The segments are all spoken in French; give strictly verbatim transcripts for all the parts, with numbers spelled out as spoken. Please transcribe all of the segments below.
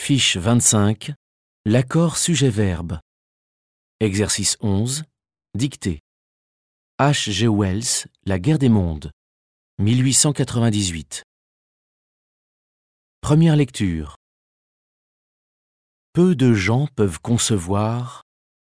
Fiche vingt-cinq. L'accord sujet-verbe. Exercice onze. Dictée. H G Wells, La guerre des mondes. mille huit cent quatre-vingt-dix-huit. Première lecture. Peu de gens peuvent concevoir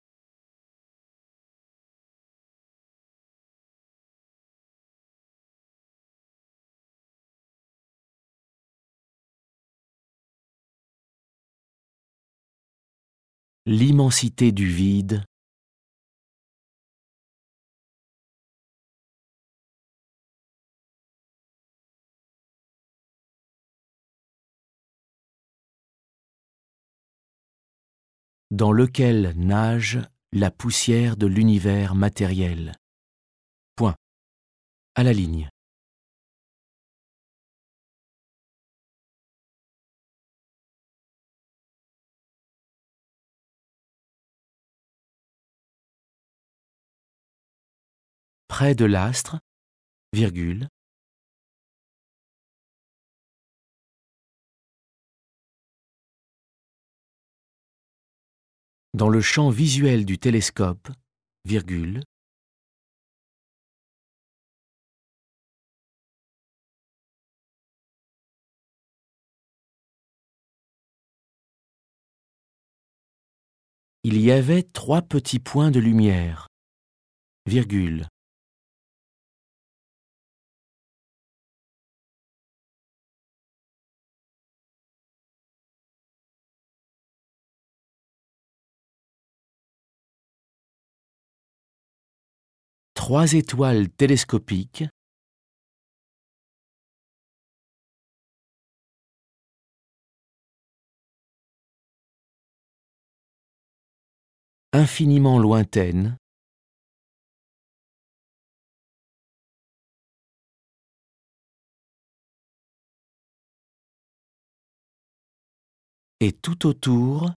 l'immensité du vide, dans lequel nage la poussière de l'univers matériel. Point. À la ligne. Près de l'astre, virgule, dans le champ visuel du télescope, virgule, il y avait trois petits points de lumière, virgule, trois étoiles télescopiques, infiniment lointaines, et tout autour,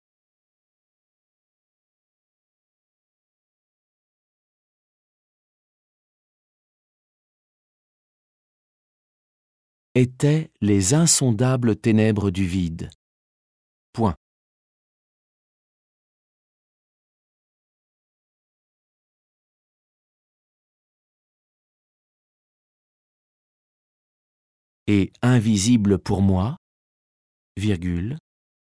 étaient les insondables ténèbres du vide. Point. Et invisible pour moi, virgule,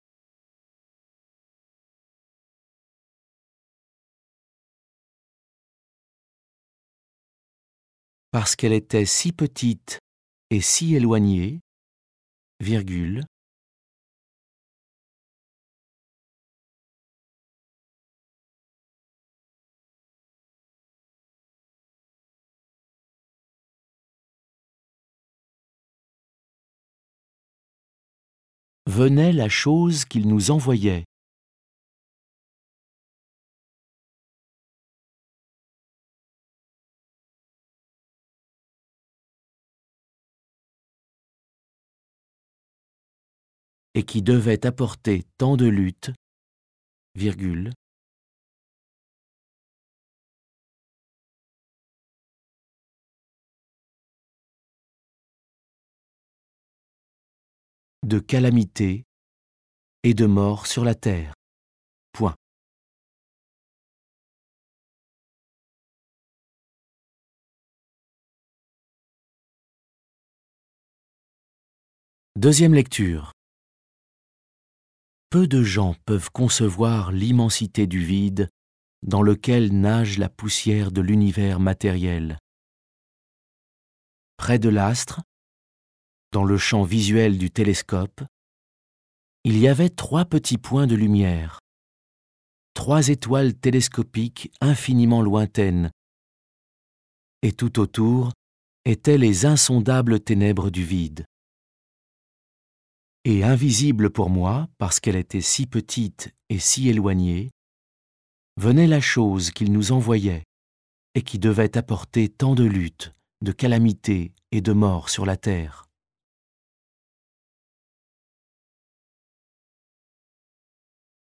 parce qu'elle était si petite et si éloignée, virgule, venait la chose qu'il nous envoyait. Et qui devait apporter tant de luttes, virgule, de calamités et de mort sur la terre. Point. Deuxième lecture. Peu de gens peuvent concevoir l'immensité du vide dans lequel nage la poussière de l'univers matériel. Près de l'astre, dans le champ visuel du télescope, il y avait trois petits points de lumière, trois étoiles télescopiques infiniment lointaines, et tout autour étaient les insondables ténèbres du vide. Et invisible pour moi, parce qu'elle était si petite et si éloignée, venait la chose qu'il nous envoyait et qui devait apporter tant de luttes, de calamités et de morts sur la terre.